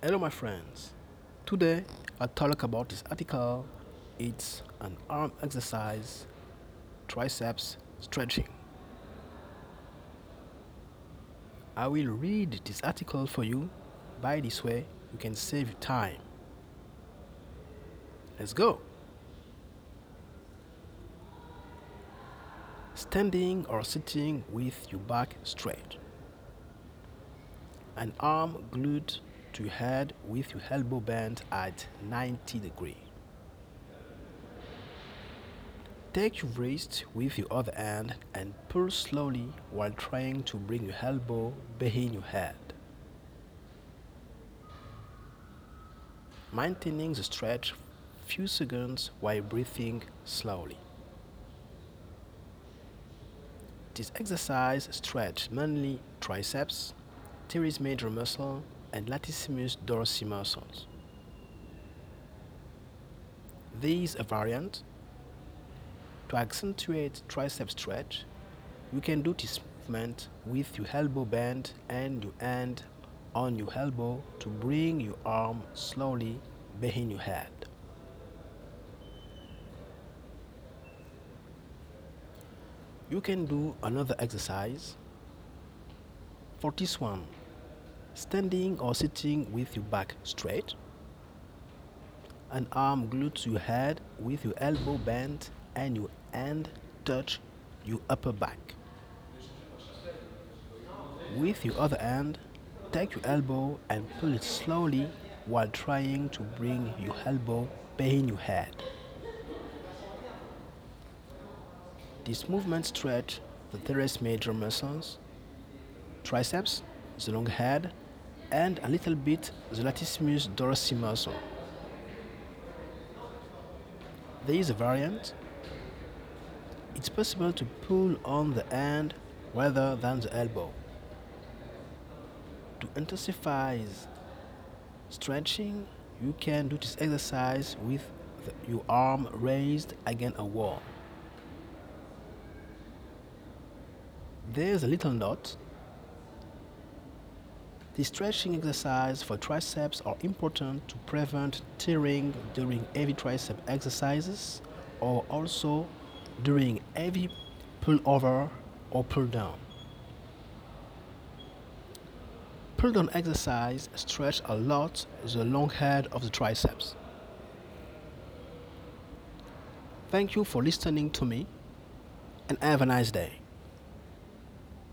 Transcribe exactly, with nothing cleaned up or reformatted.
Hello, my friends. Today, I'll talk about this article. It's an arm exercise, triceps stretching. I will read this article for you. By this way, you can save time. Let's go. Standing or sitting with your back straight. An arm glued to your head with your elbow bent at ninety degrees. Take your wrist with your other hand and pull slowly while trying to bring your elbow behind your head. Maintaining the stretch few seconds while breathing slowly. This exercise stretches mainly triceps, teres major muscle, and latissimus dorsi muscles. These are variant. To accentuate tricep stretch, you can do this movement with your elbow bent and your hand on your elbow to bring your arm slowly behind your head. You can do another exercise. For this one, standing or sitting with your back straight, an arm glued to your head with your elbow bent and your hand touch your upper back. With your other hand, take your elbow and pull it slowly while trying to bring your elbow behind your head. This movement stretches the teres major muscles, triceps, the long head, and a little bit the latissimus dorsi muscle. There is a variant. It's possible to pull on the hand rather than the elbow. To intensify stretching, you can do this exercise with the, your arm raised against a wall. There's a little note. The stretching exercise for triceps are important to prevent tearing during heavy tricep exercises or also during heavy pull over or pull down. Pull down exercise stretch a lot the long head of the triceps. Thank you for listening to me and have a nice day.